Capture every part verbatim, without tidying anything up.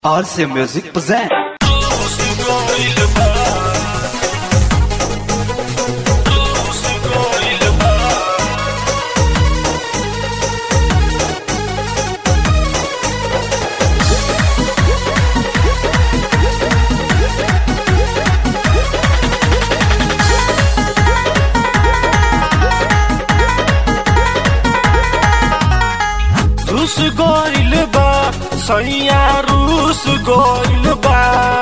R C Music present. रूस गोइल बा सैया रूस गोइल बा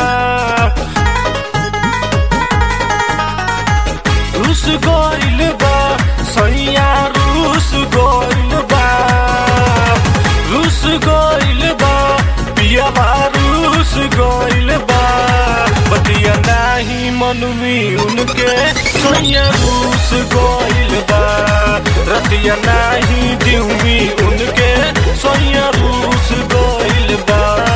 रूस गोइल बा सैया रूस गोइल बा रूस गोइल बा पियावा रूस गोइल बा बतिया नाही मनमी उनके सैया रूस गोइल बा रतिया नाही दिहुमी उनके सैया रूस गोइल बा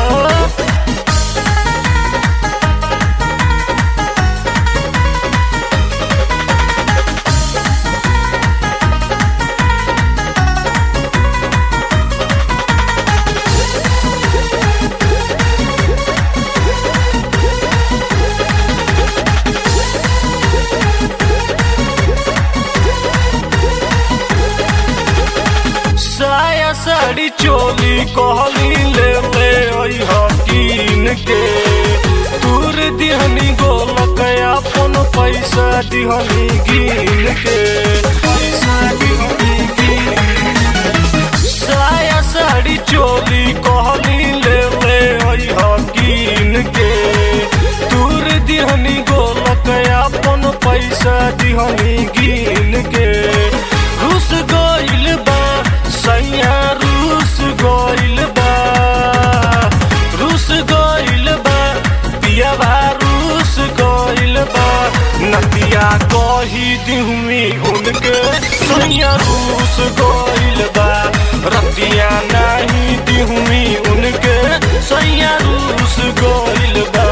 साया साड़ी चोली कहली ले ले आई हकीन के दूर दिहनी गोलक अपन पैसा दिहनी गिन के पैसा दिहनी गिन साया साड़ी चोली कहली ले ले आई हकीन के दूर दिहनी गोलक अपन पैसा दिहनी गिन के रूस गोइल बा सैया रूस गोइल बा रूस गोइल बा पियावा रूस गोइल बा नदिया कही दिहुमी उनके सैया रूस गोइल बा रतिया नहीं दिहुमी उनके सैया रूस गोइल बा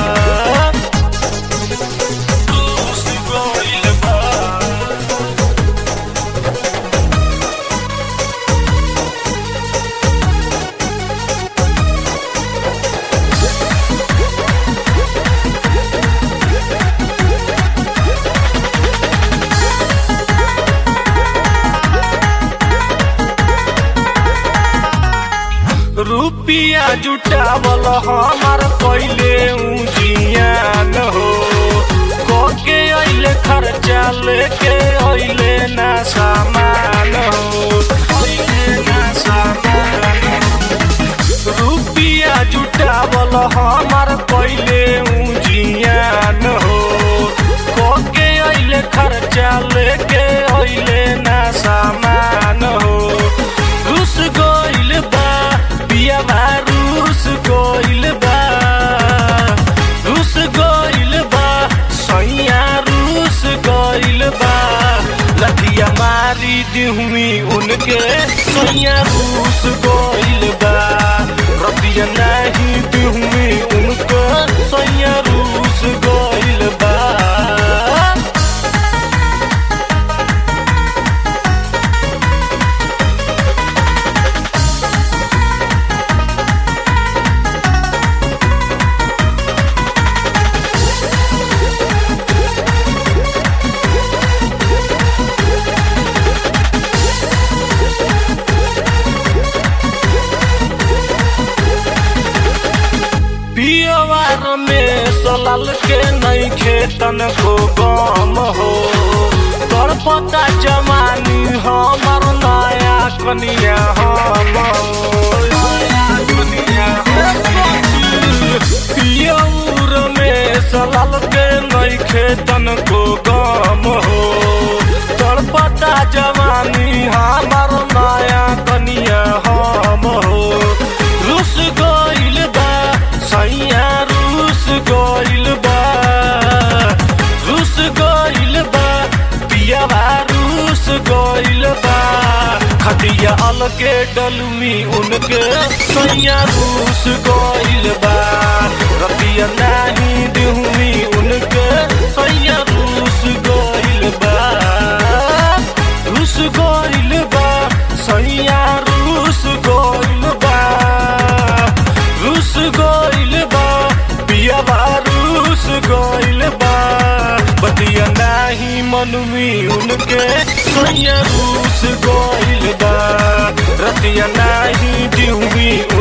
रूस गोइल बा रुपिया जुटावल हमार पहले उजियान हो कोके अइले खर्चा लेके अइले ना सामान हो अइले ना सामान रुपिया जुटावल हमार पहले उजियान हो कोके अइले खर्चा लेके अइले ना सामान हो रूस गोइल बा पियावा रूस गोइल बा रूस गोइल बा सैया रूस गोइल बा लतिया मारी दिहुमी उनके सैया रूस गोइल बा रतिया नहीं दिहुमी उनके सैया रूस गोइल बा पियवार में सलाल के नहीं खेतन को गम हो तोर पता जमानी हमार नया कनिया हम पियौर में सलाल के नहीं खेतन को गम हो तोर पता जवानी हमार नया कनिया हम हो रूस गोइल बा सैया रूस गोइल बा रूस गोइल बा पियावा रूस गोइल बा खटिया अलगे डलमी उनके सैया रूस गोइल बा रतिया नहीं दिहुमी उनके सैया रूस गोइल बा रूस गोइल बा सैया रूस गोइल बा रूस गोइल जन्मी उनके सैया रूस गइल बा रतिया नाही दिउमी